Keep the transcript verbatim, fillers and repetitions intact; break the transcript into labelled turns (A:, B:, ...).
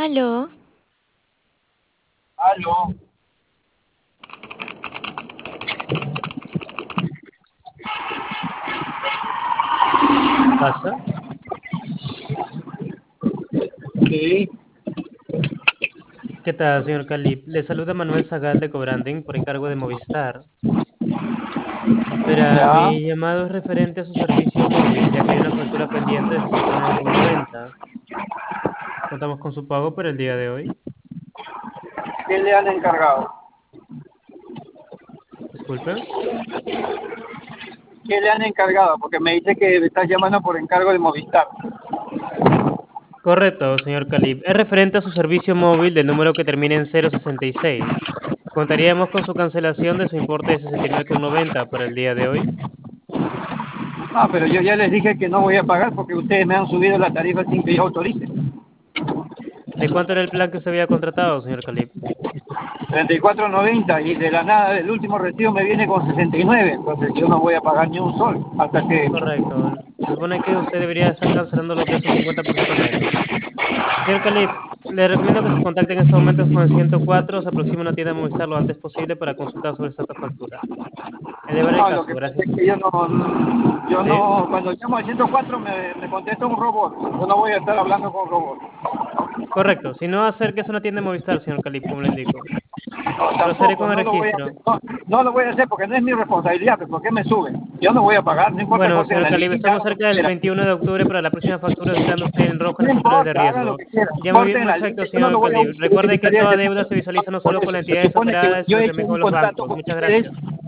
A: Aló,
B: Aló,
C: ¿Pasa?
B: sí,
C: ¿Qué tal, señor Calip? Le saluda Manuel Zagal de Cobranding por encargo de Movistar. Verá,
B: ya.
C: mi llamado es referente a su servicio móvil, ya que hay una factura pendiente de sesenta y nueve con noventa. Contamos con su pago por el día de hoy.
B: ¿Qué le han encargado?
C: Disculpe.
B: ¿Qué le han encargado? Porque me dice que me estás llamando por encargo de Movistar.
C: Correcto, señor Calip. Es referente a su servicio móvil del número que termina en cero sesenta y seis. Contaríamos con su cancelación de su importe de sesenta y nueve con noventa para el día de hoy.
B: Ah, pero yo ya les dije que no voy a pagar porque ustedes me han subido la tarifa sin que yo autorice.
C: ¿De cuánto era el plan que usted había contratado, señor Calip?
B: treinta y cuatro noventa y de la nada el último recibo me viene con sesenta y nueve, entonces yo no voy a pagar ni un sol hasta que...
C: Correcto. Se supone que usted debería estar cancelando lo que es un cincuenta por ciento menos. Señor Calip, le recomiendo que se contacte en estos momentos con el ciento cuatro o se aproxime a una tienda de Movistar lo antes posible para consultar sobre esta factura. Le deberé el
B: No, lo
C: caso,
B: que pasa es
C: gracias.
B: que yo no, yo
C: ¿Sí?
B: no, cuando llamo al ciento cuatro me, me contesta un robot, yo no voy a estar hablando con robots.
C: Correcto. Si no, acérquese a una tienda de Movistar, señor Calip, como le indico.
B: No,
C: Procederé
B: tampoco,
C: con el
B: no lo voy a hacer,
C: registro.
B: no, no lo voy a hacer porque no es mi responsabilidad, pues, ¿por qué me suben? Yo no voy a pagar, no importa
C: Bueno,
B: corten
C: señor
B: la
C: Calib,
B: línea,
C: estamos
B: hagan lo que
C: cerca del
B: quieran.
C: veintiuno de octubre para la próxima factura, usted anda usted en rojo en
B: No
C: las facturas de
B: importa, hagan lo
C: riesgo.
B: que quieran,
C: Ya muy bien,
B: corten la
C: perfecto,
B: línea, yo no lo
C: señor
B: voy a
C: Calib. Recuerde que
B: utilizar
C: toda
B: ese
C: deuda
B: número.
C: se visualiza no
B: Por
C: solo con
B: eso,
C: la
B: se
C: entidad
B: supone que
C: desesperada,
B: yo
C: sino
B: he
C: también
B: hecho
C: con
B: un
C: los
B: contrato
C: bancos.
B: con
C: Muchas
B: ustedes
C: gracias.